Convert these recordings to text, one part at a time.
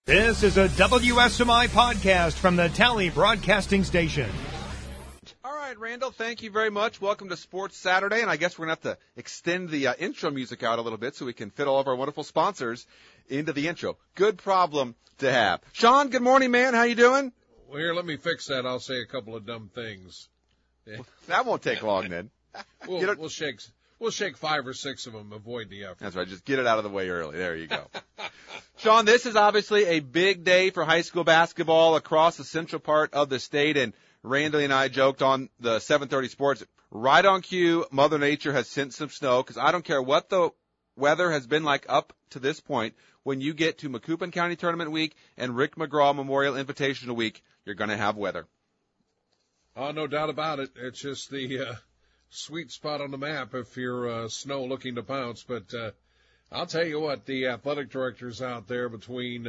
This is a WSMI podcast from the Tally Broadcasting Station. All right, Randall, thank you very much. Welcome to Sports Saturday, and I guess we're going to have to extend the intro music out a little bit so we can fit all of our wonderful sponsors into the intro. Good problem to have. Sean, good morning, man. How you doing? Well, here, let me fix that. I'll say a couple of dumb things. That won't take long, then. We'll shake 5 or 6 of them. Avoid the effort. That's right. Just get it out of the way early. There you go. Sean, this is obviously a big day for high school basketball across the central part of the state, and Randall and I joked on the 7:30 Sports, right on cue, Mother Nature has sent some snow, because I don't care what the weather has been like up to this point. When you get to Macoupin County Tournament Week and Rick McGraw Memorial Invitational Week, you're going to have weather. Oh, no doubt about it. It's just the sweet spot on the map if you're snow looking to pounce. But I'll tell you what, the athletic directors out there between,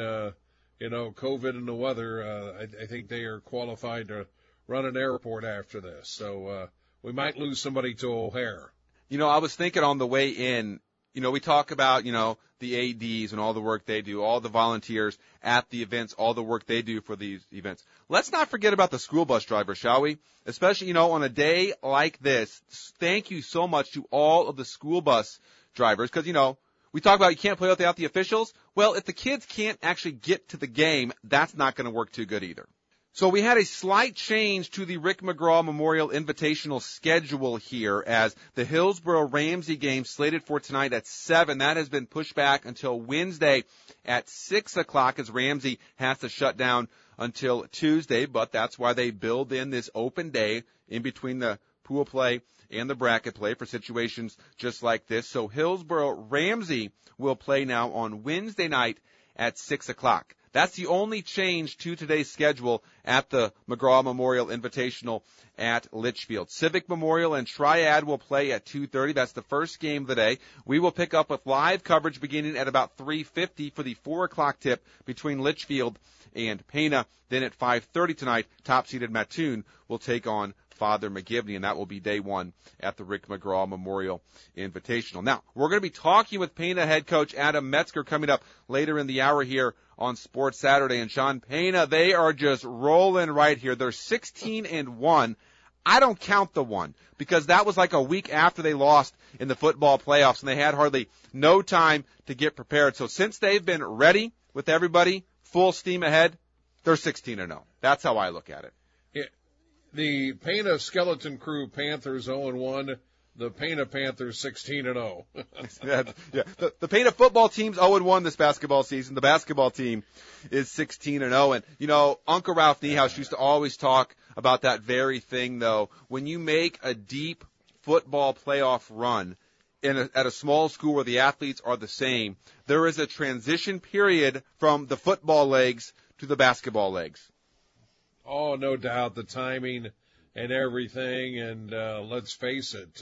COVID and the weather, I think they are qualified to run an airport after this. So we might lose somebody to O'Hare. I was thinking on the way in, we talk about, the ADs and all the work they do, all the volunteers at the events, all the work they do for these events. Let's not forget about the school bus drivers, shall we? Especially, on a day like this. Thank you so much to all of the school bus drivers because, we talk about you can't play without the officials. Well, if the kids can't actually get to the game, that's not going to work too good either. So we had a slight change to the Rick McGraw Memorial Invitational schedule here as the Hillsborough-Ramsey game slated for tonight at 7. That has been pushed back until Wednesday at 6 o'clock as Ramsey has to shut down until Tuesday. But that's why they build in this open day in between the pool play and the bracket play for situations just like this. So Hillsborough-Ramsey will play now on Wednesday night at 6 o'clock. That's the only change to today's schedule at the McGraw Memorial Invitational at Litchfield. Civic Memorial and Triad will play at 2:30. That's the first game of the day. We will pick up with live coverage beginning at about 3:50 for the 4 o'clock tip between Litchfield and Pana. Then at 5:30 tonight, top-seeded Mattoon will take on Father McGivney, and that will be day one at the Rick McGraw Memorial Invitational. Now, we're going to be talking with Pana head coach Adam Metzger coming up later in the hour here on Sports Saturday. And Sean, Pana, they are just rolling right here. They're 16-1. I don't count the one because that was like a week after they lost in the football playoffs, and they had hardly no time to get prepared. So since they've been ready with everybody, full steam ahead, they're 16-0. That's how I look at it. The Pana Skeleton Crew Panthers 0-1. The Pana Panthers 16-0. Yeah. The Pana football team's 0-1 this basketball season. The basketball team is 16-0. And, Uncle Ralph Niehaus used to always talk about that very thing, though. When you make a deep football playoff run at a small school where the athletes are the same, there is a transition period from the football legs to the basketball legs. Oh, no doubt, the timing and everything, and let's face it,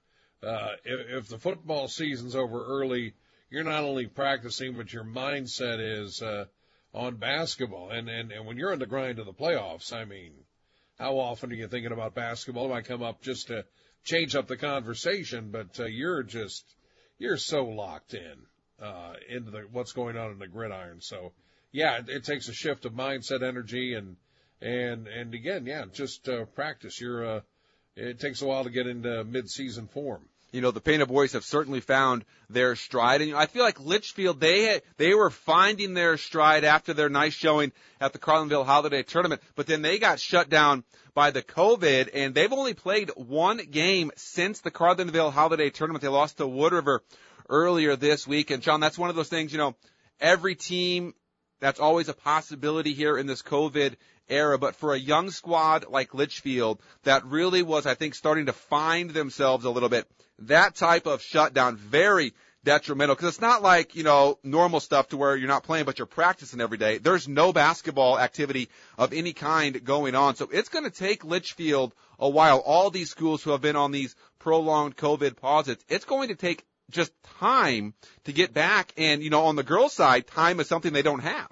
if the football season's over early, you're not only practicing, but your mindset is on basketball. And when you're in the grind of the playoffs, I mean, how often are you thinking about basketball? It might come up just to change up the conversation, but you're so locked into what's going on in the gridiron. So, yeah, it takes a shift of mindset, energy, and again, just practice. It takes a while to get into mid-season form. The Pana boys have certainly found their stride, and I feel like Litchfield they were finding their stride after their nice showing at the Carlinville Holiday Tournament, but then they got shut down by the COVID, and they've only played one game since the Carlinville Holiday Tournament. They lost to Wood River earlier this week, and John, that's one of those things. Every team, that's always a possibility here in this COVID era, but for a young squad like Litchfield that really was, I think, starting to find themselves a little bit, that type of shutdown, very detrimental, because it's not like, normal stuff to where you're not playing but you're practicing every day. There's no basketball activity of any kind going on, so it's going to take Litchfield a while. All these schools who have been on these prolonged COVID pauses, it's going to take just time to get back, and, on the girls' side, time is something they don't have.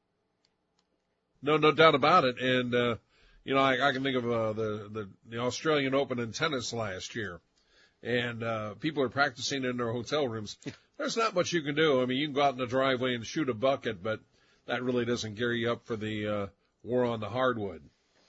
No doubt about it. And, I can think of the Australian Open in tennis last year. And people are practicing in their hotel rooms. There's not much you can do. I mean, you can go out in the driveway and shoot a bucket, but that really doesn't gear you up for the war on the hardwood.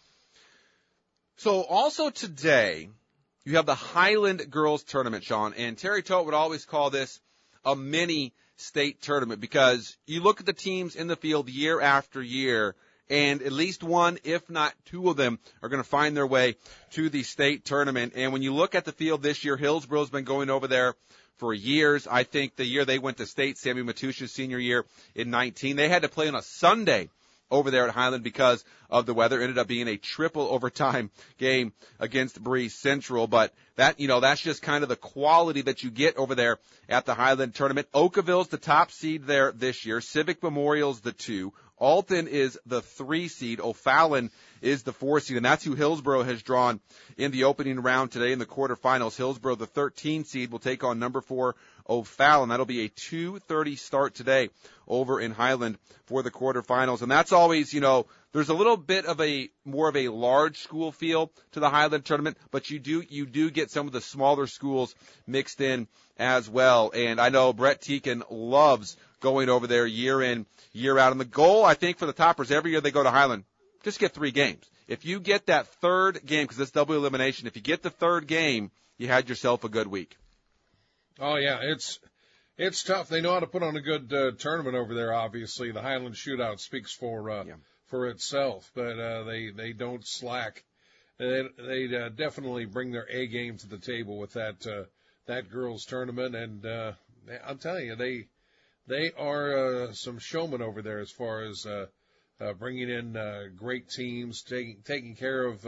So also today, you have the Highland Girls Tournament, Sean, and Terry Tote would always call this a mini state tournament because you look at the teams in the field year after year, and at least one, if not two of them, are going to find their way to the state tournament. And when you look at the field this year, Hillsboro's been going over there for years. I think the year they went to state, Sammy Matusha's senior year in 19, they had to play on a Sunday over there at Highland because of the weather. It ended up being a triple overtime game against Breese Central, but that's just kind of the quality that you get over there at the Highland tournament. Oakville's the top seed there this year. Civic Memorial's the 2. Alton is the 3 seed. O'Fallon is the 4 seed, and that's who Hillsboro has drawn in the opening round today in the quarterfinals. Hillsboro, the 13 seed, will take on number 4 O'Fallon. That'll be a 2:30 start today over in Highland for the quarterfinals. And that's always, there's a little bit of more of a large school feel to the Highland tournament, but you do get some of the smaller schools mixed in as well. And I know Brett Teakin loves going over there year in, year out. And the goal, I think, for the Toppers, every year they go to Highland, just get 3 games. If you get that third game, because it's double elimination, if you get the third game, you had yourself a good week. Oh, yeah, it's tough. They know how to put on a good tournament over there, obviously. The Highland Shootout speaks for itself, but they don't slack. They definitely bring their A game to the table with that girls tournament, and I'm telling you, they are some showmen over there as far as bringing in great teams, taking care of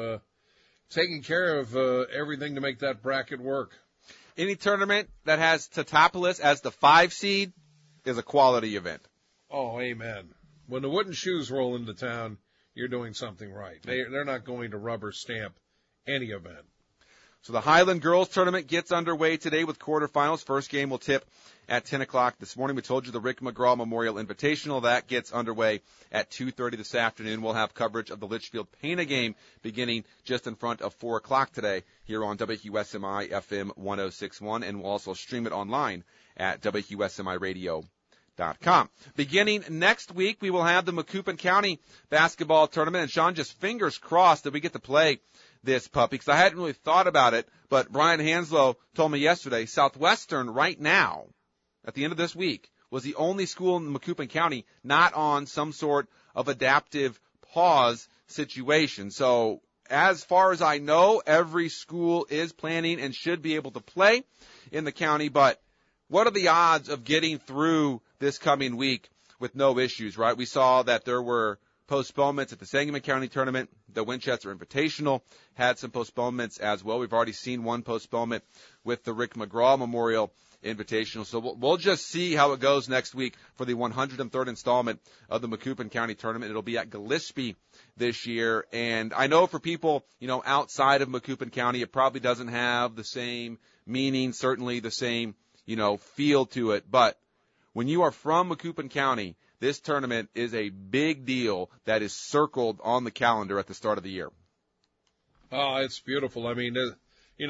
everything to make that bracket work. Any tournament that has Teutopolis as the 5 seed is a quality event. Oh, amen. When the wooden shoes roll into town, you're doing something right. They're not going to rubber stamp any event. So the Highland Girls Tournament gets underway today with quarterfinals. First game will tip at 10 o'clock this morning. We told you the Rick McGraw Memorial Invitational. That gets underway at 2:30 this afternoon. We'll have coverage of the Litchfield Pana game beginning just in front of 4 o'clock today here on WQSMI FM 106.1, and we'll also stream it online at WQSMIRadio.com. Beginning next week, we will have the Macoupin County basketball tournament, and Sean, just fingers crossed that we get to play this puppy, because I hadn't really thought about it, but Brian Hanslow told me yesterday, Southwestern right now, at the end of this week, was the only school in Macoupin County not on some sort of adaptive pause situation. So as far as I know, every school is planning and should be able to play in the county, but what are the odds of getting through this coming week with no issues, right? We saw that there were postponements at the Sangamon County tournament. The Winchester Invitational had some postponements as well. We've already seen one postponement with the Rick McGraw Memorial Invitational. So we'll just see how it goes next week for the 103rd installment of the Macoupin County tournament. It'll be at Gillespie this year. And I know for people, outside of Macoupin County, it probably doesn't have the same meaning, certainly the same, feel to it. But when you are from Macoupin County, this tournament is a big deal that is circled on the calendar at the start of the year. Oh, it's beautiful. I mean, as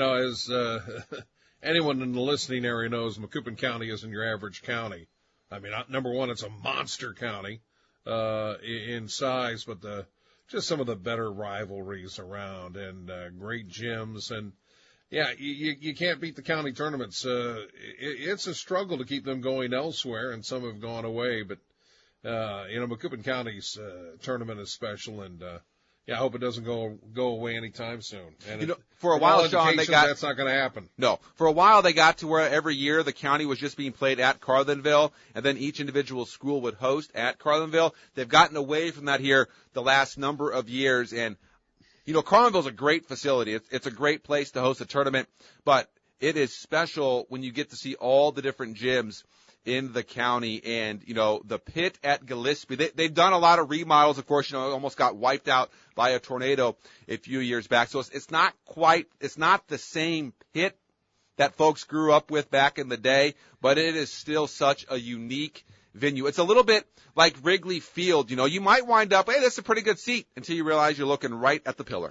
anyone in the listening area knows, Macoupin County isn't your average county. I mean, number one, it's a monster county in size, but just some of the better rivalries around and great gyms. And, yeah, you can't beat the county tournaments. It's a struggle to keep them going elsewhere, and some have gone away, but Macoupin County's tournament is special, and I hope it doesn't go away anytime soon. And for a while, Sean, that's not going to happen. No, for a while they got to where every year the county was just being played at Carlinville, and then each individual school would host at Carlinville. They've gotten away from that here the last number of years, and Carlinville's a great facility. It's a great place to host a tournament, but it is special when you get to see all the different gyms in the county, and the pit at Gillespie. They've done a lot of remodels, of course. It almost got wiped out by a tornado a few years back. So it's not the same pit that folks grew up with back in the day, but it is still such a unique venue. It's a little bit like Wrigley Field. You might wind up, hey, that's a pretty good seat, until you realize you're looking right at the pillar.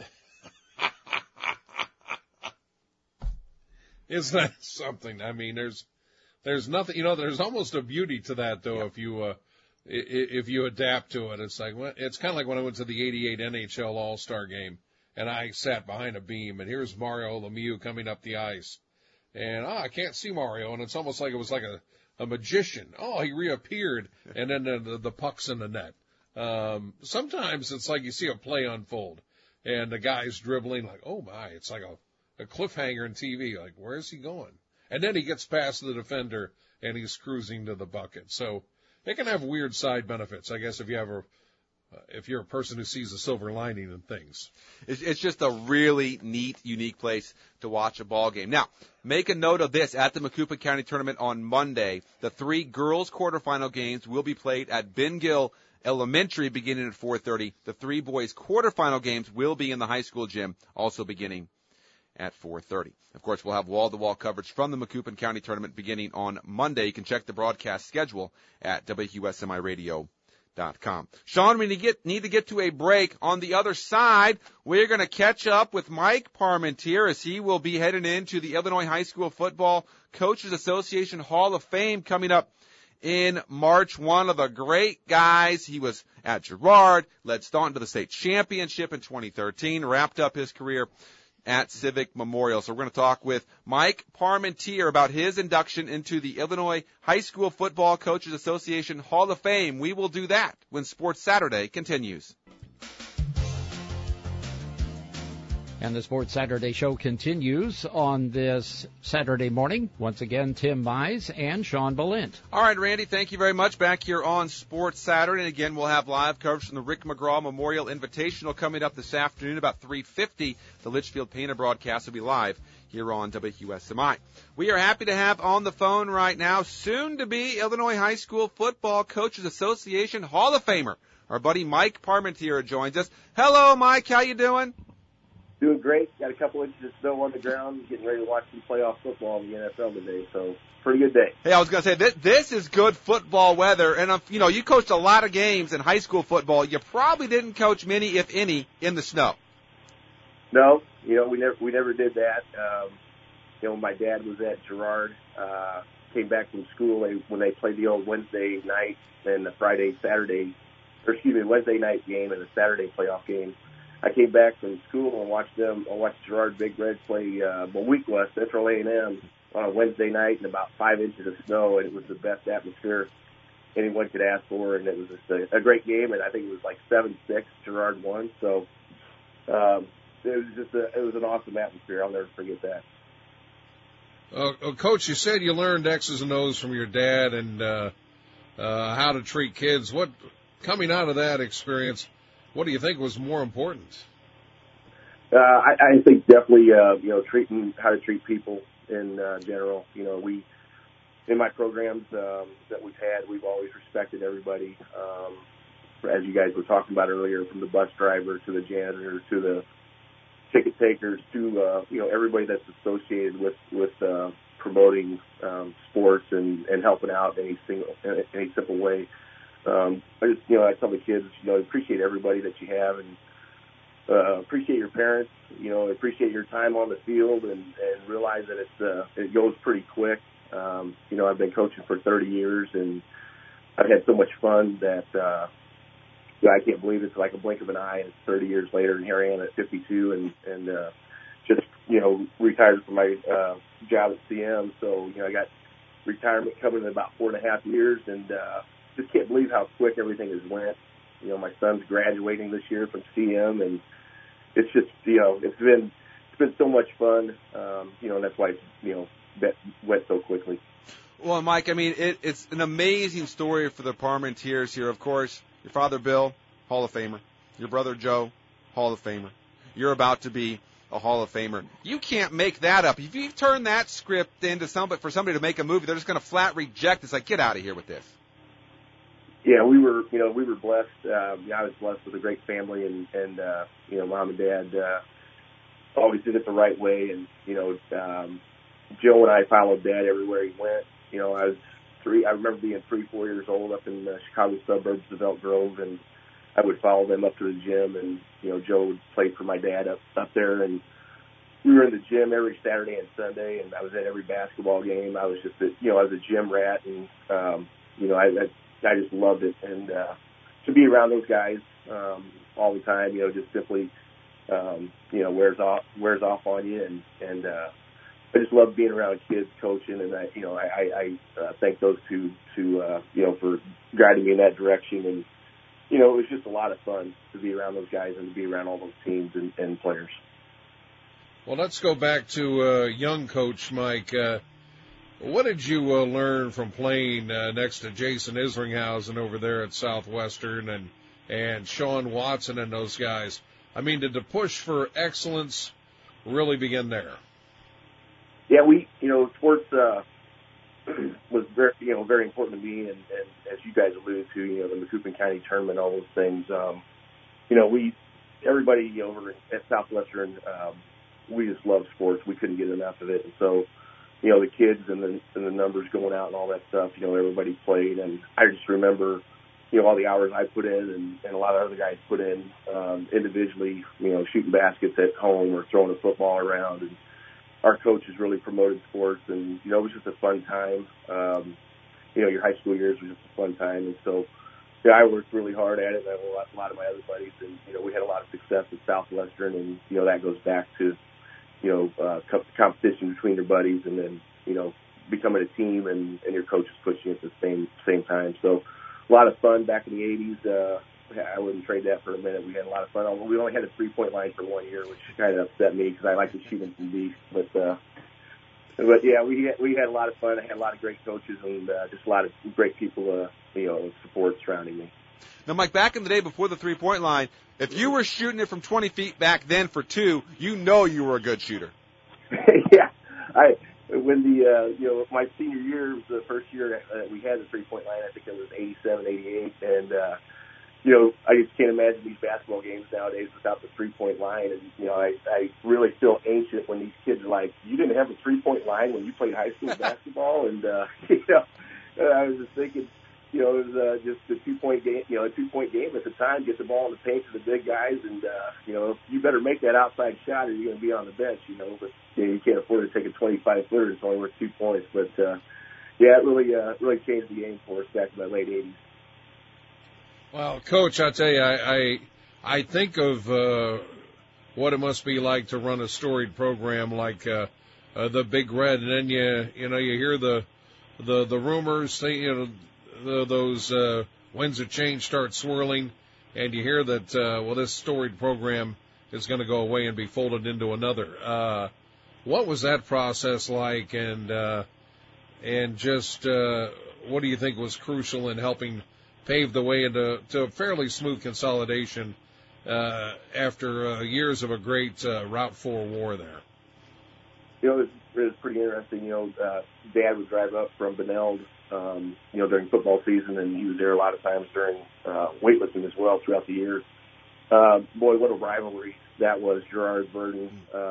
Isn't that something? I mean, there's nothing, there's almost a beauty to that, though, if you if you adapt to it. It's like, it's kind of like when I went to the '88 NHL All-Star game, and I sat behind a beam, and here's Mario Lemieux coming up the ice, and I can't see Mario, and it's almost like it was like a magician. Oh, he reappeared, and then the puck's in the net. Sometimes it's like you see a play unfold, and the guy's dribbling like, oh my, it's like a cliffhanger in TV. Like, where is he going? And then he gets past the defender, and he's cruising to the bucket. So it can have weird side benefits, I guess, if you're a person who sees a silver lining in things. It's just a really neat, unique place to watch a ball game. Now, make a note of this. At the Macoupin County Tournament on Monday, the 3 girls quarterfinal games will be played at Ben Gill Elementary beginning at 4:30. The 3 boys quarterfinal games will be in the high school gym, also beginning at 4:30. Of course, we'll have wall-to-wall coverage from the Macoupin County Tournament beginning on Monday. You can check the broadcast schedule at WQSMIRadio.com. Sean, we need to get to a break. On the other side, we're going to catch up with Mike Parmentier as he will be heading into the Illinois High School Football Coaches Association Hall of Fame coming up in March. One of the great guys. He was at Girard, led Staunton to the state championship in 2013, wrapped up his career at Civic Memorial. So we're going to talk with Mike Parmentier about his induction into the Illinois High School Football Coaches Association Hall of Fame. We will do that when Sports Saturday continues. And the Sports Saturday show continues on this Saturday morning. Once again, Tim Mize and Sean Balint. All right, Randy, thank you very much. Back here on Sports Saturday. And again, we'll have live coverage from the Rick McGraw Memorial Invitational coming up this afternoon about 3:50. The Litchfield Painter broadcast will be live here on WQSMI. We are happy to have on the phone right now soon to be Illinois High School Football Coaches Association Hall of Famer. Our buddy Mike Parmentier joins us. Hello, Mike. How you doing? Doing great. Got a couple inches of snow on the ground, getting ready to watch some playoff football in the NFL today. So, pretty good day. Hey, I was going to say, this is good football weather. And, you coached a lot of games in high school football. You probably didn't coach many, if any, in the snow. No, we never did that. My dad was at Girard, came back from school when they played the old Wednesday night and the Wednesday night game and the Saturday playoff game. I came back from school and watched Girard Big Red play Moweaqua Central A&M on a Wednesday night in about 5 inches of snow, and it was the best atmosphere anyone could ask for, and it was just a great game, and I think it was like 7-6, Girard won. So it was an awesome atmosphere. I'll never forget that. Coach, you said you learned X's and O's from your dad and how to treat kids. What coming out of that experience, what do you think was more important? I think definitely, how to treat people in general. We, in my programs that we've had, we've always respected everybody. As you guys were talking about earlier, from the bus driver to the janitor to the ticket takers to, everybody that's associated with promoting sports and helping out in any simple way. I tell the kids, appreciate everybody that you have and appreciate your parents, appreciate your time on the field and realize that it goes pretty quick. I've been coaching for 30 years and I've had so much fun that I can't believe it's like a blink of an eye and it's 30 years later and here I am at 52 and just, retired from my job at CM. So, I got retirement coming in about 4.5 years and just can't believe how quick everything has went. My son's graduating this year from CM, and it's just, it's been so much fun, and that's why, that went so quickly. Well, Mike, it's an amazing story for the Parmentiers here. Of course, your father, Bill, Hall of Famer. Your brother, Joe, Hall of Famer. You're about to be a Hall of Famer. You can't make that up. If you turn that script into for somebody to make a movie, they're just going to flat reject. It's like, get out of here with this. Yeah, we were blessed. I was blessed with a great family, and mom and dad always did it the right way. And Joe and I followed Dad everywhere he went. I remember being 3-4 years old up in the Chicago suburbs of Elk Grove, and I would follow them up to the gym. And Joe would play for my dad up there, and we were in the gym every Saturday and Sunday, and I was at every basketball game. I was just I was a gym rat, and I I just loved it. And to be around those guys all the time, just simply, wears off on you. And I just love being around kids, coaching, and I thank those two for guiding me in that direction. And it was just a lot of fun to be around those guys and to be around all those teams and players. Well, let's go back to young coach Mike. What did you learn from playing next to Jason Isringhausen over there at Southwestern and Sean Watson and those guys? I mean, did the push for excellence really begin there? Yeah, sports was very important to me, and as you guys alluded to, the Macoupin County tournament, all those things. Everybody over at Southwestern, we just love sports. We couldn't get enough of it, and so the kids and the numbers going out and all that stuff. Everybody played, and I just remember all the hours I put in and a lot of other guys put in individually. Shooting baskets at home or throwing a football around, and our coaches really promoted sports, and it was just a fun time. Your high school years was just a fun time, and so I worked really hard at it. And a lot of my other buddies, and we had a lot of success at Southwestern, and that goes back to competition between your buddies, and then becoming a team, and your coaches pushing you at the same time. So a lot of fun back in the 80s. I wouldn't trade that for a minute. We had a lot of fun. We only had a 3-point line for 1 year, which kind of upset me because I like to shoot them from deep. But yeah, we had a lot of fun. I had a lot of great coaches and just a lot of great people, support surrounding me. Now, Mike, back in the day before the 3-point line, if you were shooting it from 20 feet back then for 2, you were a good shooter. Yeah, when my senior year was the first year we had the 3-point line. I think it was 87, 88, and I just can't imagine these basketball games nowadays without the 3-point line. And I really feel ancient when these kids are like, "You didn't have a 3-point line when you played high school basketball," and I was just thinking. It was just a 2-point game, a 2-point game at the time. Get the ball in the paint to the big guys, and you better make that outside shot, or you're going to be on the bench. But you can't afford to take a 25-footer. It's only worth 2 points. But yeah, it really changed the game for us back in the late '80s. Well, Coach, I'll tell you, I think of what it must be like to run a storied program like the Big Red, and then you hear the rumors, those winds of change start swirling, and you hear that this storied program is going to go away and be folded into another. What was that process like, and just what do you think was crucial in helping pave the way into a fairly smooth consolidation after years of a great Route 4 war there? It was pretty interesting. Dad would drive up from Beneld, during football season, and he was there a lot of times during weightlifting as well throughout the year. Boy, what a rivalry that was, Girard-Verdon.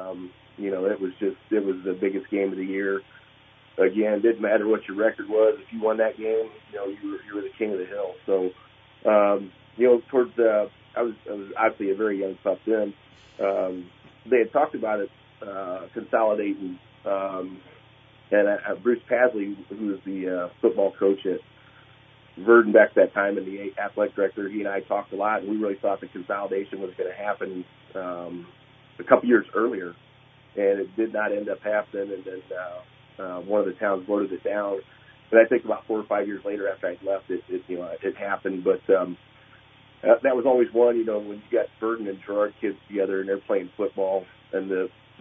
It was the biggest game of the year. Again, didn't matter what your record was. If you won that game, you were the king of the hill. So, I was obviously a very young pup then. They had talked about it consolidating. And Bruce Pasley, who was the football coach at Verdon back at that time and the athletic director, he and I talked a lot, and we really thought the consolidation was going to happen a couple years earlier, and it did not end up happening. And then one of the towns voted it down. And I think about 4 or 5 years later, after I left, it happened. But that was always one. When you got Verdon and Girard kids together and they're playing football, and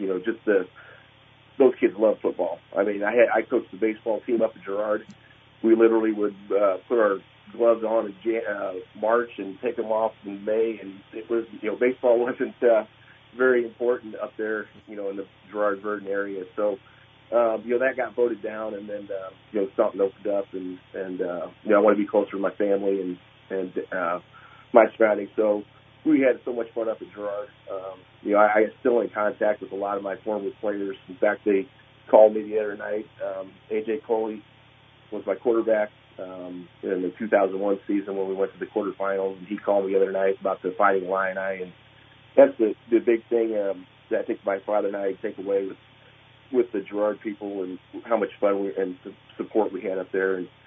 those kids love football. I mean, I coached the baseball team up at Girard. We literally would put our gloves on in March and take them off in May, and it was, baseball wasn't very important up there, in the Girard-Verdon area. So, that got voted down, and then, something opened up, and I want to be closer to my family and my surroundings. So we had so much fun up at Girard. I am still in contact with a lot of my former players. In fact, they called me the other night. A.J. Coley was my quarterback in the 2001 season when we went to the quarterfinals, and he called me the other night about the Fighting Illini. And that's the big thing that I think my father and I take away with the Girard people, and how much fun and support we had up there. And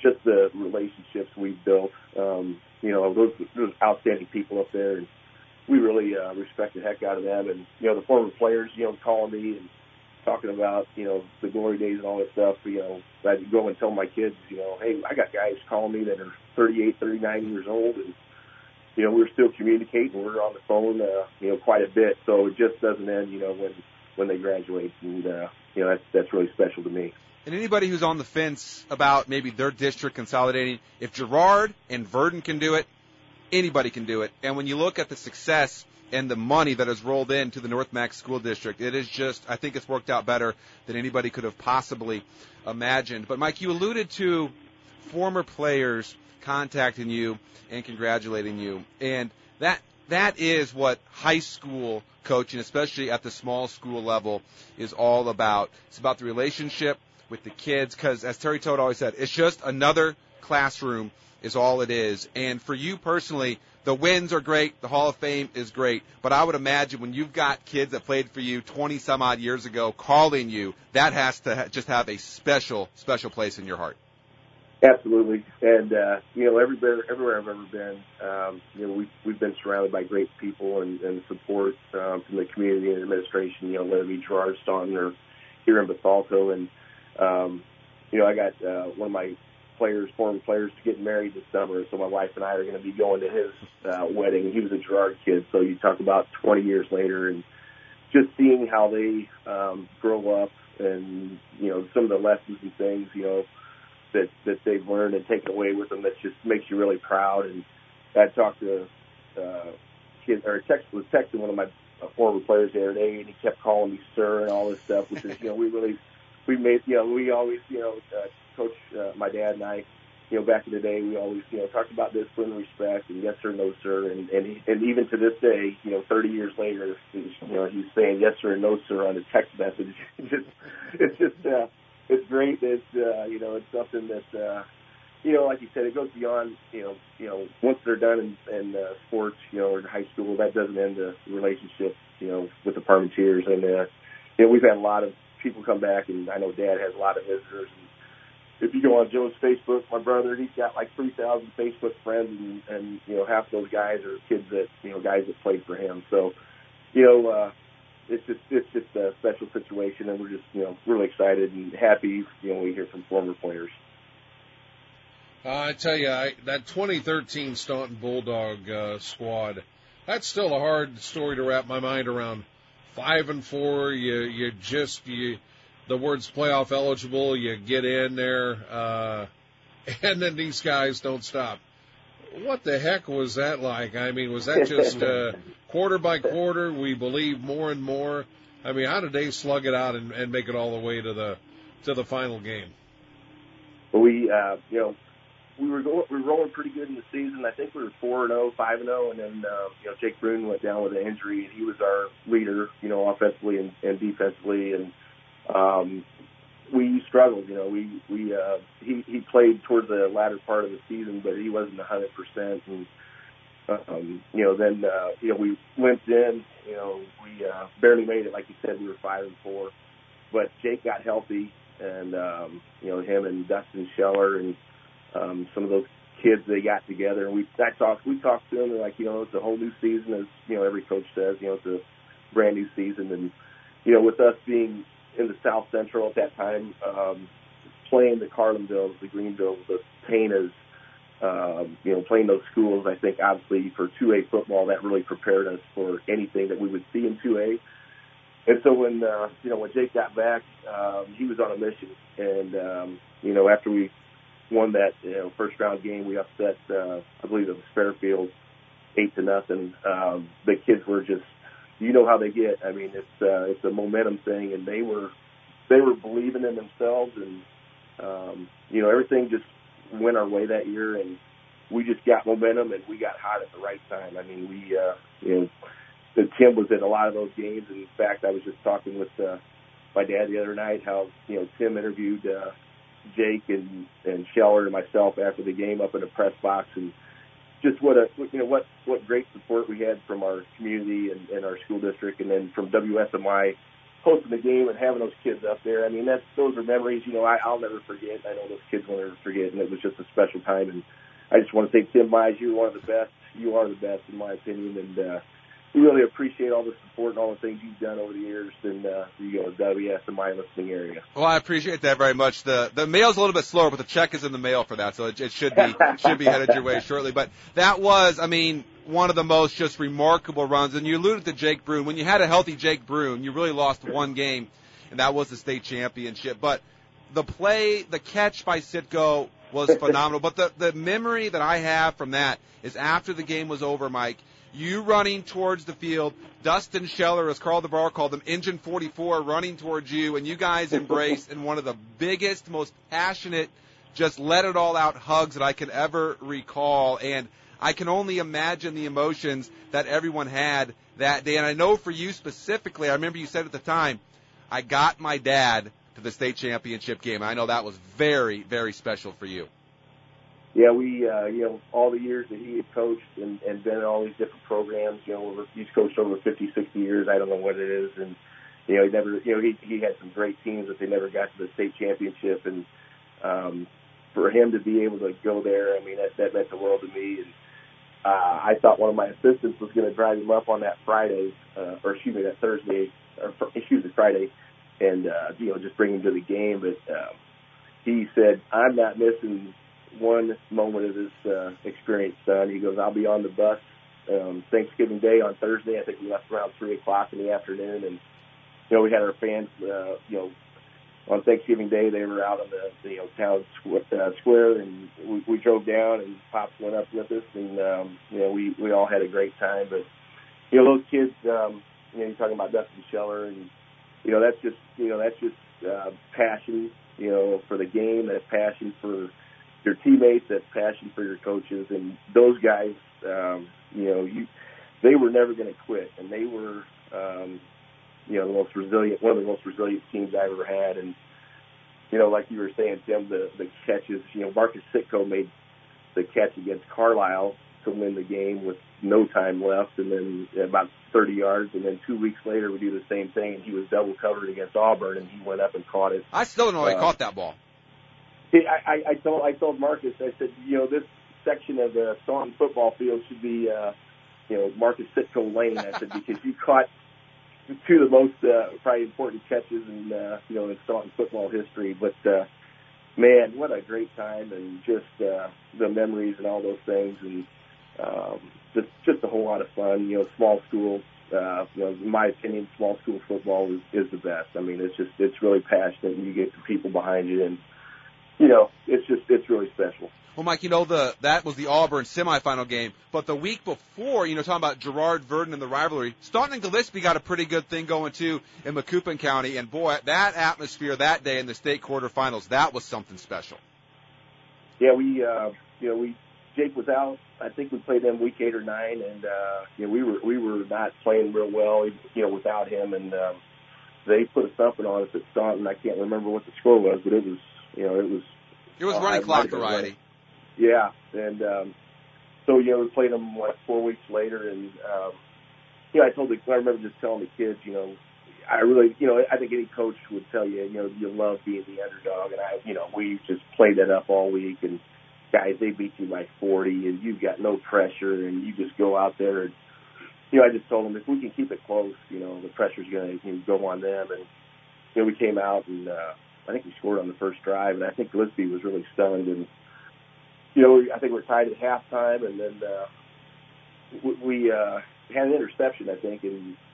just the relationships we've built. Those outstanding people up there, and we really respect the heck out of them. And the former players, calling me and talking about the glory days and all that stuff. I go and tell my kids, hey, I got guys calling me that are 38, 39 years old, and we're still communicating. We're on the phone, quite a bit. So it just doesn't end, when they graduate, and that's really special to me. And anybody who's on the fence about maybe their district consolidating, if Girard and Verdon can do it, anybody can do it. And when you look at the success and the money that has rolled into the North Mac School District, it is just, I think it's worked out better than anybody could have possibly imagined. But, Mike, you alluded to former players contacting you and congratulating you. And that is what high school coaching, especially at the small school level, is all about. It's about the relationship with the kids, because as Terry Toad always said, it's just another classroom is all it is. And for you personally, the wins are great, the Hall of Fame is great, but I would imagine when you've got kids that played for you 20-some odd years ago calling you, that has to just have a special, special place in your heart. Absolutely. And, everywhere I've ever been, we've been surrounded by great people and support from the community and administration, whether it be Girard, Staunton, or here in Bethalto. And, I got one of my former players, getting married this summer, so my wife and I are going to be going to his wedding. He was a Girard kid, so you talk about 20 years later, and just seeing how they grow up and, some of the lessons and things, that they've learned and taken away with them, that just makes you really proud. And I talked to was texting one of my former players the other day, and he kept calling me sir and all this stuff, which is, we always, Coach, my dad and I, back in the day, we always, talked about discipline and respect and yes sir, no sir. And even to this day, 30 years later, he's saying yes sir and no sir on a text message. It's great. It's, it's something that, like you said, it goes beyond, once they're done in sports, or in high school, that doesn't end the relationship, with the Parmentiers. And, we've had a lot of people come back, and I know Dad has a lot of visitors. And if you go on Joe's Facebook, my brother, he's got like 3,000 Facebook friends, and half of those guys are kids that, guys that played for him. So, it's just a special situation, and we're just, really excited and happy, when we hear from former players. I tell you, that 2013 Staunton Bulldog squad, that's still a hard story to wrap my mind around. 5-4, the words playoff eligible, you get in there, and then these guys don't stop. What the heck was that like? I mean, was that just quarter by quarter, we believe more and more? I mean, how did they slug it out and make it all the way to the final game? Well, we were rolling pretty good in the season. I think we were 4-0, 5-0, and then Jake Bruin went down with an injury, and he was our leader, offensively and defensively, and we struggled. He played towards the latter part of the season, but he wasn't 100%. And then we limped in. We barely made it. Like you said, we were 5-4, but Jake got healthy, and him and Dustin Scheller and some of those kids, they got together, and we talked to them. They're like, it's a whole new season, as every coach says. It's a brand new season, and with us being in the South Central at that time, playing the Carlinvilles, the Greenvilles, the Penas, playing those schools, I think obviously for 2A football, that really prepared us for anything that we would see in 2A. And so when Jake got back, he was on a mission, and after we won that first round game, we upset I believe it was Fairfield 8-0. The kids were just, how they get. I mean, it's a momentum thing, and they were believing in themselves, and everything just went our way that year, and we just got momentum, and we got hot at the right time. I mean, Tim was in a lot of those games, and in fact, I was just talking with my dad the other night how Tim interviewed Jake and Scheller and myself after the game up in the press box, and just what great support we had from our community and our school district, and then from WSMY hosting the game and having those kids up there. I mean, those are memories, I'll never forget. I know those kids will never forget, and it was just a special time. And I just want to say, Tim Mize, you're one of the best. You are the best, in my opinion, and we really appreciate all the support and all the things you've done over the years in the WS and my listening area. Well, I appreciate that very much. The mail's a little bit slower, but the check is in the mail for that, so it should be headed your way shortly. But that was, one of the most just remarkable runs. And you alluded to Jake Brune. When you had a healthy Jake Brune, you really lost one game, and that was the state championship. But the catch by Sitko was phenomenal. But the memory that I have from that is after the game was over, Mike, you running towards the field, Dustin Scheller, as Carl DeBar called him, Engine 44, running towards you, and you guys embraced in one of the biggest, most passionate, just let it all out hugs that I can ever recall. And I can only imagine the emotions that everyone had that day. And I know for you specifically, I remember you said at the time, I got my dad to the state championship game. I know that was very, very special for you. Yeah, we, all the years that he had coached and been in all these different programs, he's coached over 50, 60 years. I don't know what it is. And, he never, he had some great teams, but they never got to the state championship. And, for him to be able to go there, that meant the world to me. And, I thought one of my assistants was going to drive him up on that Friday, that Thursday, Friday, and, just bring him to the game. But, he said, I'm not missing one moment of this experience, son. He goes, I'll be on the bus Thanksgiving Day on Thursday. I think we left around 3 o'clock in the afternoon, and we had our fans. On Thanksgiving Day they were out on the town square, and we drove down, and Pops went up with us, and we all had a great time. But those kids, you're talking about Dustin Scheller, and that's just passion, for the game. That's passion for your teammates, that's passion for your coaches, and those guys, they were never going to quit, and they were, one of the most resilient teams I ever had. And like you were saying, Tim, the catches, Marcus Sitko made the catch against Carlisle to win the game with no time left, and then about 30 yards, and then 2 weeks later we do the same thing, and he was double covered against Auburn, and he went up and caught it. I still don't know how he caught that ball. I told Marcus, I said, this section of the Staunton football field should be, Marcus Sitko Lane. I said, because you caught two of the most probably important catches in Staunton football history. But man, what a great time, and just the memories and all those things, and just a whole lot of fun. Small school. In my opinion, small school football is the best. It's really passionate, and you get the people behind you, and it's really special. Well, Mike, that was the Auburn semifinal game, but the week before, talking about Gerard Verdon and the rivalry, Staunton and Gillespie got a pretty good thing going too in Macoupin County, and boy, that atmosphere that day in the state quarterfinals, that was something special. Yeah, Jake was out. I think we played them week 8 or 9, and we were not playing real well, without him, and they put a thumping on us at Staunton. I can't remember what the score was, but it was. It was running clock variety. Yeah, and so we played them 4 weeks later, and I remember just telling the kids, I really, I think any coach would tell you, you love being the underdog, and we just played that up all week, and guys, they beat you by 40, and you've got no pressure, and you just go out there, and I just told them if we can keep it close, the pressure's going to go on them, and we came out and. I think we scored on the first drive, and I think Gillespie was really stunned. And, I think we're tied at halftime, and then we had an interception, I think,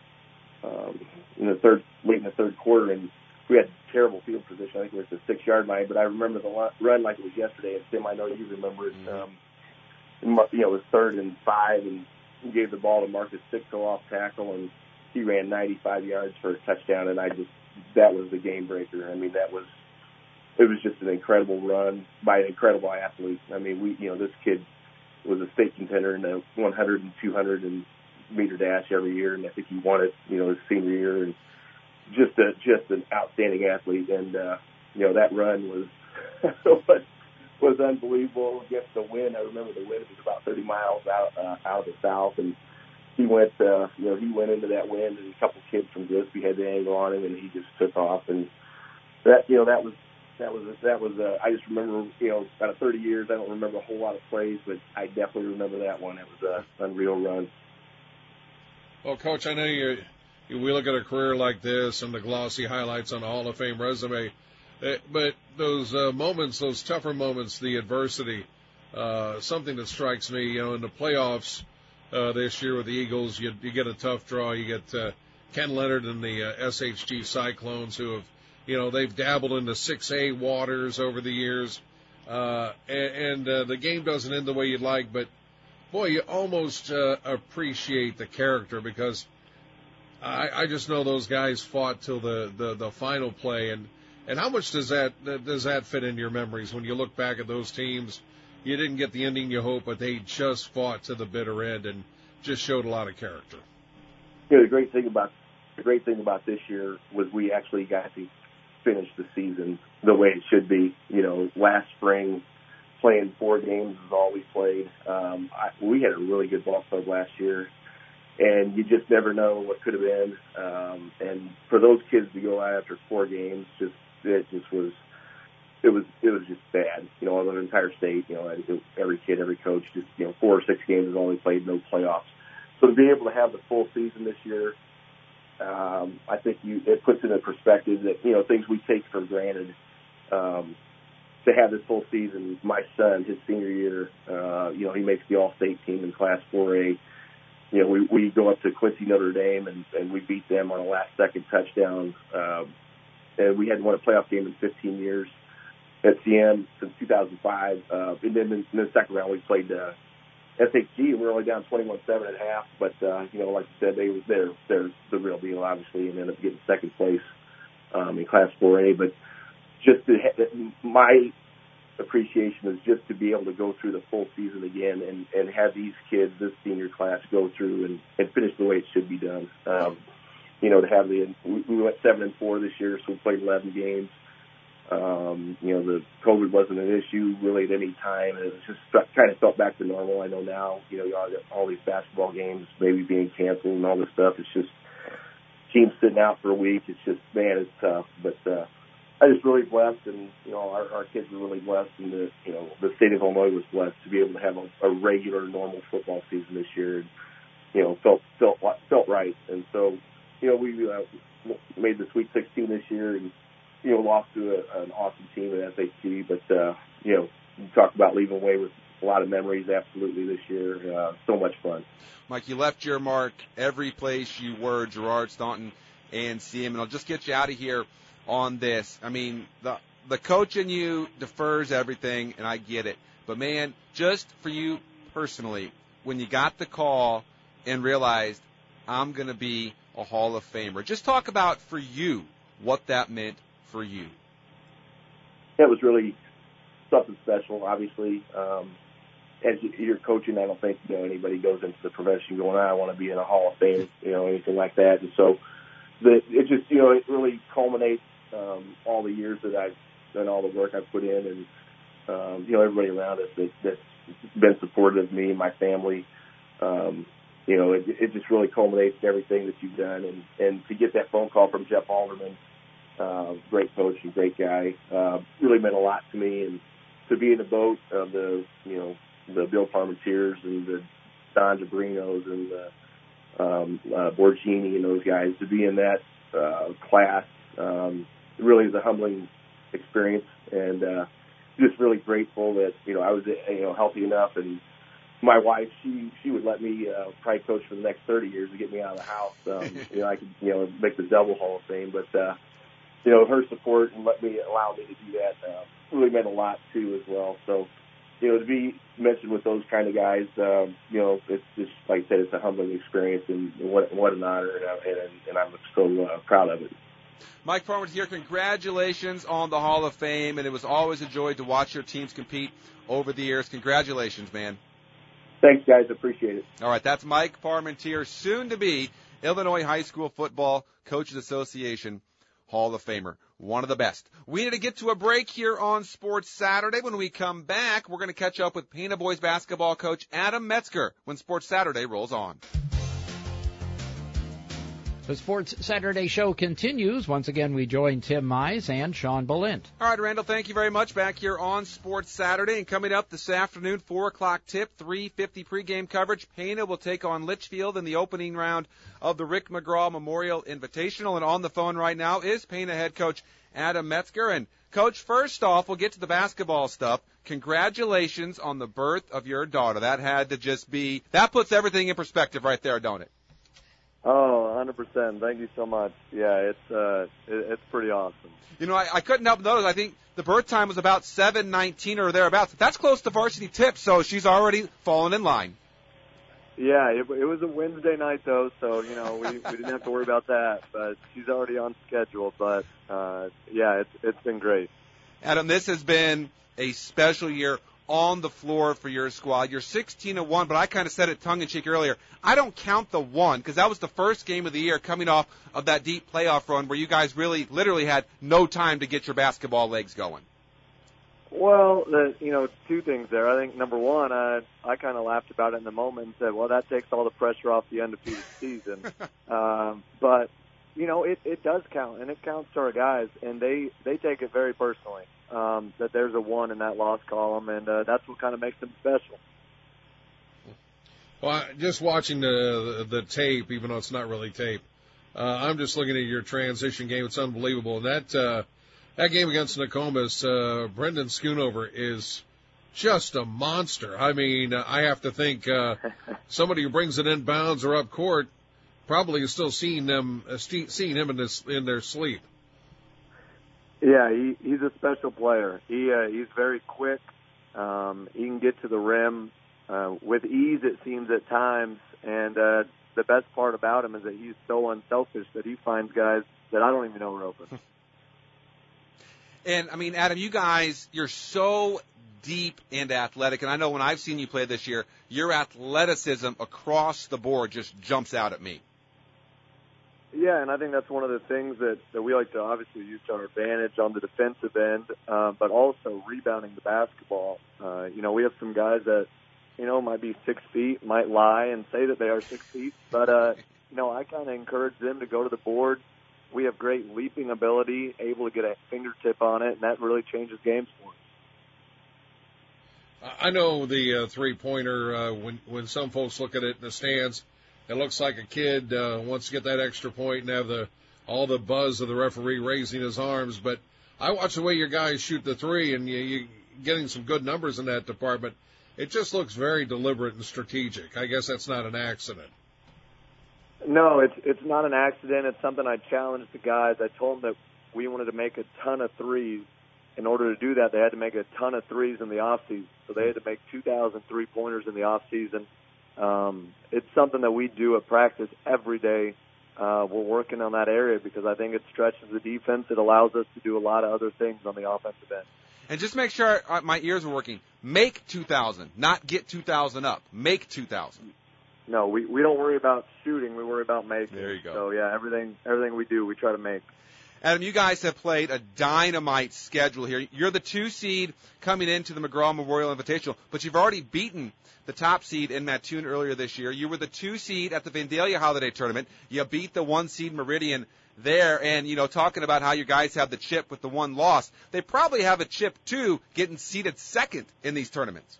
late in the third quarter, and we had terrible field position. I think we were at the 6-yard line, but I remember the run like it was yesterday. And, Tim, I know you remember it. It was 3rd and 5, and he gave the ball to Marcus Sitko off tackle, and he ran 95 yards for a touchdown, and that was the game breaker. It was just an incredible run by an incredible athlete. This kid was a state contender in the 100 and 200 and meter dash every year, and I think he won it, his senior year, and just an outstanding athlete. And that run was unbelievable against the wind. I remember the wind was about 30 miles out of the south, and he went into that wind, and a couple kids from Gillespie had the angle on him, and he just took off. And that was I just remember, out of 30 years, I don't remember a whole lot of plays, but I definitely remember that one. It was an unreal run. Well, Coach, I know we look at a career like this and the glossy highlights on a Hall of Fame resume, but those moments, those tougher moments, the adversity, something that strikes me, in the playoffs this year with the Eagles, you get a tough draw. You get Ken Leonard and the SHG Cyclones, who have, they've dabbled into 6A waters over the years, and the game doesn't end the way you'd like, but boy, you almost appreciate the character, because I just know those guys fought till the final play, and how much does that fit into your memories when you look back at those teams? You didn't get the ending you hoped, but they just fought to the bitter end and just showed a lot of character. The great thing about this year was we actually got to finish the season the way it should be. Last spring, playing 4 games is all we played. We had a really good ball club last year, and you just never know what could have been. And for those kids to go out after 4 games, it was just bad. The entire state, every kid, every coach, just 4 or 6 games is all we played, no playoffs. So to be able to have the full season this year, I think it puts into perspective that things we take for granted. To have this full season, my son, his senior year, he makes the All-State team in Class 4A. We go up to Quincy Notre Dame and we beat them on a last-second touchdown. And we hadn't won a playoff game in 15 years at CM since 2005. And then in the second round, we played SHG, and we were only down 21-7 at half. But like you said, they're the real deal, obviously, and ended up getting second place in Class 4A. But just my appreciation is just to be able to go through the full season again and have these kids, this senior class, go through and finish the way it should be done. To have we went 7-4 this year, so we played 11 games. The COVID wasn't an issue really at any time. It was just kind of felt back to normal. I know now, all these basketball games maybe being canceled and all this stuff. It's just teams sitting out for a week. It's just, man, it's tough. But I was really blessed, and our kids were really blessed, and the state of Illinois was blessed to be able to have a regular, normal football season this year. And, felt right, and so we made the Sweet 16 this year, and lost to an awesome team at SHG. But you talk about leaving away with a lot of memories. Absolutely, this year, so much fun. Mike, you left your mark every place you were, Girard, Staunton, and CM. And I'll just get you out of here on this. I mean, the coach in you defers everything, and I get it. But, man, just for you personally, when you got the call and realized I'm going to be a Hall of Famer, just talk about for you what that meant for you. It was really something special, obviously. As you're coaching, I don't think anybody goes into the profession going, I want to be in a Hall of Fame, anything like that. And so it just, it really culminates all the years that I've done, all the work I've put in, and everybody around us that's been supportive of me and my family. It just really culminates everything that you've done, and to get that phone call from Jeff Alderman, great coach and great guy, really meant a lot to me. And to be in the boat of the Bill Parmentiers and the Don DeBrinos and the Borgini and those guys, to be in that class, really is a humbling experience, and just really grateful that I was healthy enough, and my wife, she would let me probably coach for the next 30 years to get me out of the house. I could make the double Hall of Fame, but her support and allow me to do that really meant a lot too as well. So to be mentioned with those kind of guys, it's just, like I said, it's a humbling experience, and what an honor, and I'm so proud of it. Mike Parmentier, congratulations on the Hall of Fame, and it was always a joy to watch your teams compete over the years. Congratulations, man. Thanks, guys. Appreciate it. All right, that's Mike Parmentier, soon to be Illinois High School Football Coaches Association Hall of Famer. One of the best. We need to get to a break here on Sports Saturday. When we come back, we're going to catch up with Pana Boys basketball coach Adam Metzger when Sports Saturday rolls on. The Sports Saturday show continues. Once again, we join Tim Mize and Sean Balint. All right, Randall, thank you very much. Back here on Sports Saturday. And coming up this afternoon, 4 o'clock tip, 3:50 pregame coverage. Pana will take on Litchfield in the opening round of the Rick McGraw Memorial Invitational. And on the phone right now is Pana head coach Adam Metzger. And, Coach, first off, we'll get to the basketball stuff. Congratulations on the birth of your daughter. That had to just be, that puts everything in perspective right there, don't it? Oh, 100%. Thank you so much. Yeah, it's pretty awesome. You know, I couldn't help but notice, I think the birth time was about 7:19 or thereabouts. That's close to varsity tip, so she's already fallen in line. Yeah, it was a Wednesday night, though, so, you know, we didn't have to worry about that. But she's already on schedule. But, yeah, it's been great. Adam, this has been a special year on the floor for your squad. You're 16-1, but I kind of said it tongue-in-cheek earlier. I don't count the one because that was the first game of the year coming off of that deep playoff run where you guys really literally had no time to get your basketball legs going. Well, two things there. I think, number one, I kind of laughed about it in the moment and said, well, that takes all the pressure off the undefeated season. But, you know, it does count, and it counts to our guys, and they take it very personally. That there's a one in that loss column, and that's what kind of makes them special. Well, just watching the tape, even though it's not really tape, I'm just looking at your transition game. It's unbelievable. And that game against Nokomis, Brendan Schoonover is just a monster. I mean, I have to think somebody who brings it in bounds or up court probably is still seeing him in their sleep. Yeah, he's a special player. He's very quick. He can get to the rim with ease, it seems, at times. And the best part about him is that he's so unselfish that he finds guys that I don't even know are open. And, I mean, Adam, you guys, you're so deep and athletic. And I know when I've seen you play this year, your athleticism across the board just jumps out at me. Yeah, and I think that's one of the things that we like to obviously use to our advantage on the defensive end, but also rebounding the basketball. We have some guys that, might be 6 feet, might lie and say that they are 6 feet, but, I kind of encourage them to go to the board. We have great leaping ability, able to get a fingertip on it, and that really changes games for us. I know the three-pointer, when some folks look at it in the stands, it looks like a kid wants to get that extra point and have all the buzz of the referee raising his arms. But I watch the way your guys shoot the three, and you're getting some good numbers in that department. It just looks very deliberate and strategic. I guess that's not an accident. No, it's not an accident. It's something I challenged the guys. I told them that we wanted to make a ton of threes. In order to do that, they had to make a ton of threes in the off-season. So they had to make 2,000 three-pointers in the off-season. It's something that we do at practice every day. We're working on that area because I think it stretches the defense. It allows us to do a lot of other things on the offensive end. And just make sure my ears are working. Make 2,000, not get 2,000 up. Make 2,000. No, we don't worry about shooting. We worry about making. There you go. So, yeah, everything we do, we try to make. Adam, you guys have played a dynamite schedule here. You're the 2 seed coming into the McGraw Memorial Invitational, but you've already beaten the top seed in Mattoon earlier this year. You were the 2 seed at the Vandalia Holiday Tournament. You beat the 1 seed Meridian there. And, talking about how you guys have the chip with the 1 loss, they probably have a chip, too, getting seeded second in these tournaments.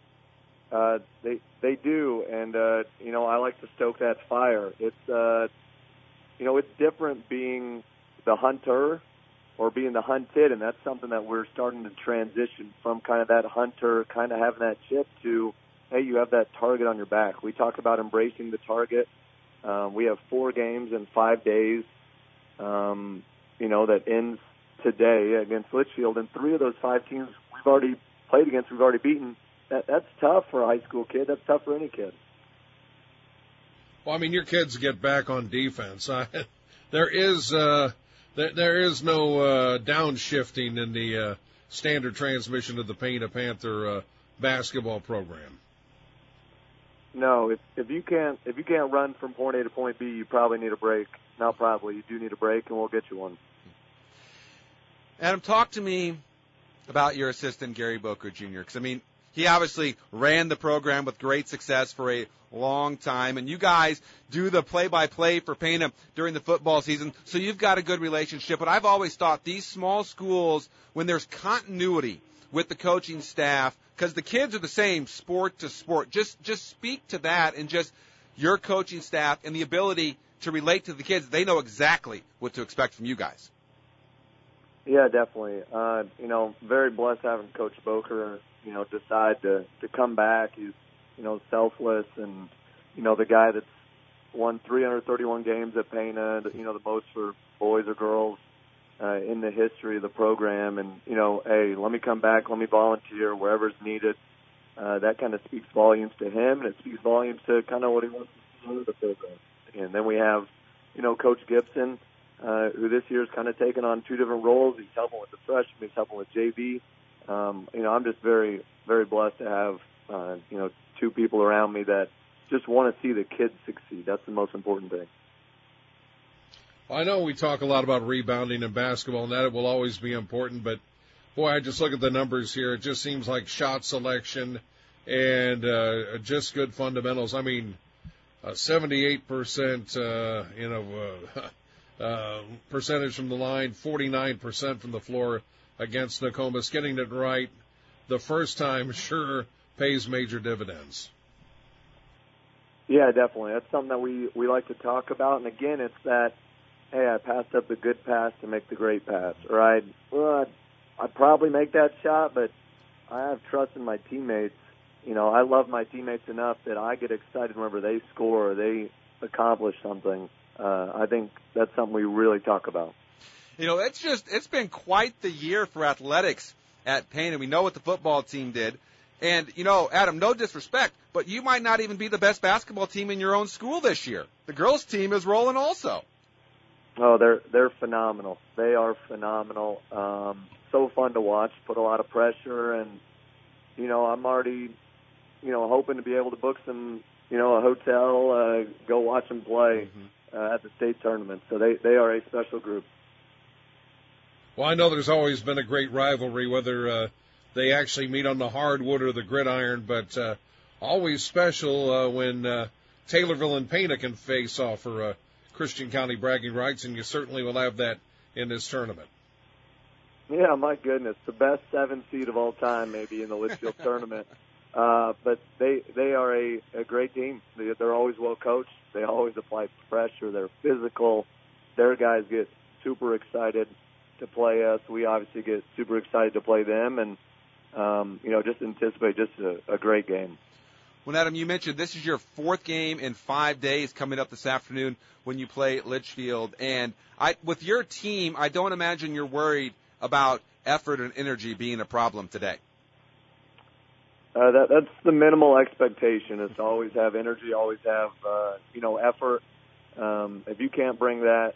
They do, and I like to stoke that fire. It's it's different being the hunter or being the hunted, and that's something that we're starting to transition from, kind of that hunter, kind of having that chip, to hey, you have that target on your back. We talk about embracing the target. We have 4 games in 5 days, that ends today against Litchfield, and 3 of those 5 teams we've already played against, we've already beaten. That's tough for a high school kid. That's tough for any kid. Well, I mean, your kids get back on defense. There is no downshifting in the standard transmission of the Pana Panther basketball program. No, if you can't run from point A to point B, you probably need a break. Not probably, you do need a break, and we'll get you one. Adam, talk to me about your assistant, Gary Boker Jr., because, He obviously ran the program with great success for a long time, and you guys do the play-by-play for Pana during the football season, so you've got a good relationship. But I've always thought these small schools, when there's continuity with the coaching staff, because the kids are the same sport to sport, just speak to that and just your coaching staff and the ability to relate to the kids. They know exactly what to expect from you guys. Yeah, definitely. Very blessed having Coach Boker, decide to come back. He's, selfless and, the guy that's won 331 games at Pana, the most for boys or girls in the history of the program. And, hey, let me come back, let me volunteer wherever's needed. That kind of speaks volumes to him, and it speaks volumes to kind of what he wants to do with the program. And then we have, Coach Gibson, who this year's kind of taken on two different roles. He's helping with the freshmen, he's helping with JV. I'm just very, very blessed to have, two people around me that just want to see the kids succeed. That's the most important thing. I know we talk a lot about rebounding in basketball, and that it will always be important, but, boy, I just look at the numbers here. It just seems like shot selection and just good fundamentals. I mean, 78%, percentage from the line, 49% from the floor against Nokomis. Getting it right the first time sure pays major dividends. Yeah, definitely. That's something that we like to talk about. And again, it's that, hey, I passed up the good pass to make the great pass. Or I'd probably make that shot, but I have trust in my teammates. I love my teammates enough that I get excited whenever they score or they accomplish something. I think that's something we really talk about. It's been quite the year for athletics at Pana. We know what the football team did. And, Adam, no disrespect, but you might not even be the best basketball team in your own school this year. The girls' team is rolling also. Oh, they're phenomenal. They are phenomenal. So fun to watch, put a lot of pressure, and, I'm already, hoping to be able to book some, a hotel, go watch them play at the state tournament. So they are a special group. Well, I know there's always been a great rivalry, whether they actually meet on the hardwood or the gridiron, but always special when Taylorville and Pana can face off for Christian County bragging rights, and you certainly will have that in this tournament. Yeah, my goodness, the best 7 seed of all time maybe in the Litchfield tournament. But they are a great team. They're always well coached. They always apply pressure. They're physical. Their guys get super excited to play us. We obviously get super excited to play them, and just anticipate just a great game. Well, Adam, you mentioned this is your 4th game in 5 days coming up this afternoon when you play Litchfield. And with your team, I don't imagine you're worried about effort and energy being a problem today. That's the minimal expectation, is to always have energy, always have, effort. If you can't bring that,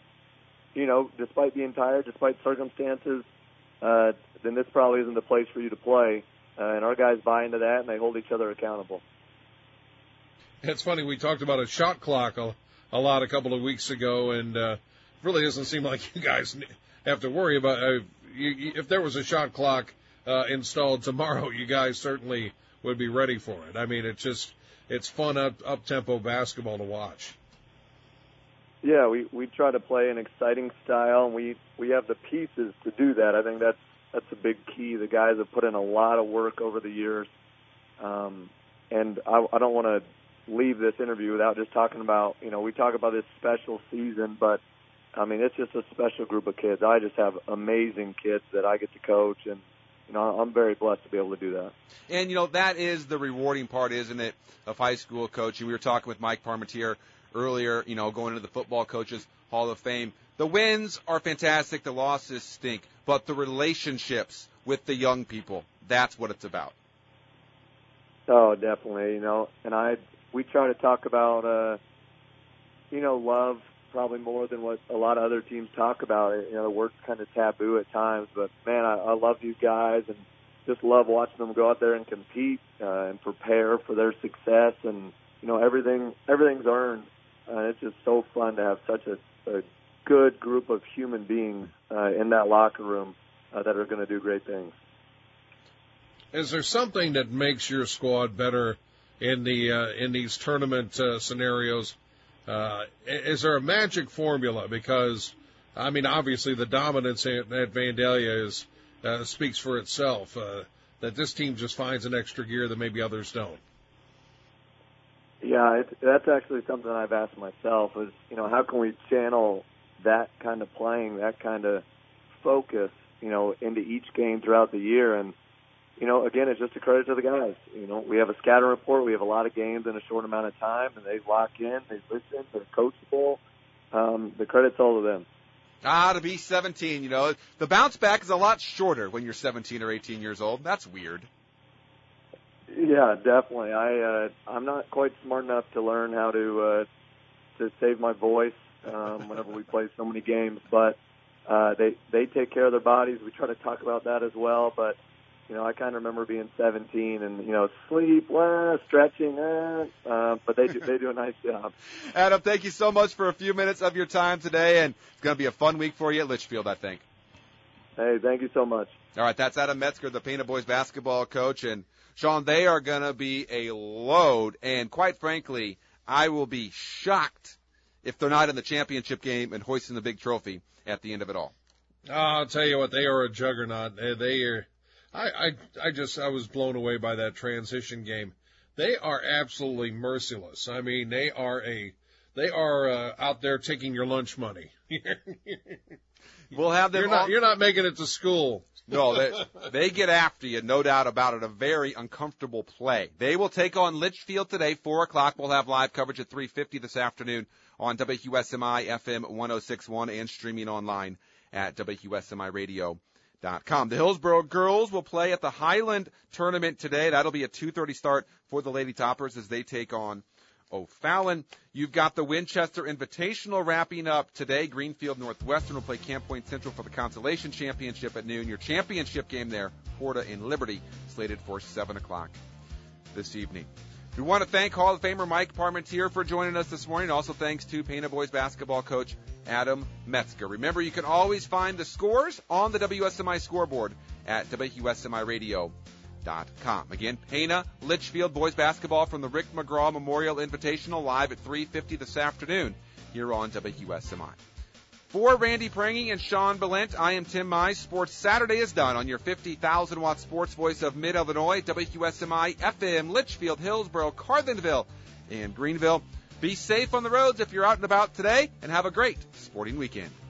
despite circumstances, then this probably isn't the place for you to play. And our guys buy into that, and they hold each other accountable. It's funny, we talked about a shot clock a lot a couple of weeks ago, and really doesn't seem like you guys have to worry about if there was a shot clock installed tomorrow, you guys certainly would be ready for it. I mean, it's fun up-tempo basketball to watch. Yeah, we try to play an exciting style, and we have the pieces to do that. I think that's a big key. The guys have put in a lot of work over the years, and I don't want to leave this interview without just talking about, we talk about this special season, but, I mean, it's just a special group of kids. I just have amazing kids that I get to coach, and, I'm very blessed to be able to do that. And, that is the rewarding part, isn't it, of high school coaching. We were talking with Mike Parmentier earlier, going into the Football Coaches Hall of Fame. The wins are fantastic. The losses stink. But the relationships with the young people, that's what it's about. Oh, definitely, and we try to talk about, love probably more than what a lot of other teams talk about. The word's kind of taboo at times, but, man, I love these guys and just love watching them go out there and compete and prepare for their success. And, everything's earned. It's just so fun to have such a good group of human beings in that locker room that are going to do great things. Is there something that makes your squad better in these tournament scenarios? Is there a magic formula? Because, I mean, obviously the dominance at Vandalia speaks for itself, that this team just finds an extra gear that maybe others don't. Yeah, that's actually something I've asked myself is, how can we channel that kind of playing, that kind of focus, into each game throughout the year. And, again, it's just a credit to the guys. We have a scouting report. We have a lot of games in a short amount of time, and they lock in, they listen, they're coachable. The credit's all to them. To be 17, the bounce back is a lot shorter when you're 17 or 18 years old. That's weird. Yeah, definitely. I'm not quite smart enough to learn how to save my voice whenever we play so many games, but they take care of their bodies. We try to talk about that as well, but I kind of remember being 17 and sleep, stretching, but they do a nice job. Adam, thank you so much for a few minutes of your time today, and it's going to be a fun week for you at Litchfield, I think. Hey, thank you so much. All right, that's Adam Metzger, the Pana boys basketball coach, and Sean, they are going to be a load, and quite frankly, I will be shocked if they're not in the championship game and hoisting the big trophy at the end of it all. I'll tell you what, they are a juggernaut. They are. I was blown away by that transition game. They are absolutely merciless. I mean, they are out there taking your lunch money. We'll have them. You're not making it to school. No, they get after you, no doubt about it. A very uncomfortable play. They will take on Litchfield today, 4:00. We'll have live coverage at 3:50 this afternoon on WQSMI FM 106.1 and streaming online at WQSMIRadio.com. The Hillsborough girls will play at the Highland tournament today. That'll be a 2:30 start for the Lady Toppers as they take on O'Fallon. You've got the Winchester Invitational wrapping up today. Greenfield Northwestern will play Camp Point Central for the Consolation Championship at noon. Your championship game there, Porta and Liberty, slated for 7:00 this evening. We want to thank Hall of Famer Mike Parmentier for joining us this morning. Also thanks to Pana boys basketball coach Adam Metzger. Remember, you can always find the scores on the WSMI scoreboard at WQSMIRadio.com. Again, Pana, Litchfield boys basketball from the Rick McGraw Memorial Invitational live at 3:50 this afternoon here on WSMI. For Randy Prangy and Sean Balint, I am Tim Mize. Sports Saturday is done on your 50,000-watt sports voice of Mid-Illinois, WQSMI FM, Litchfield, Hillsborough, Carlinville, and Greenville. Be safe on the roads if you're out and about today, and have a great sporting weekend.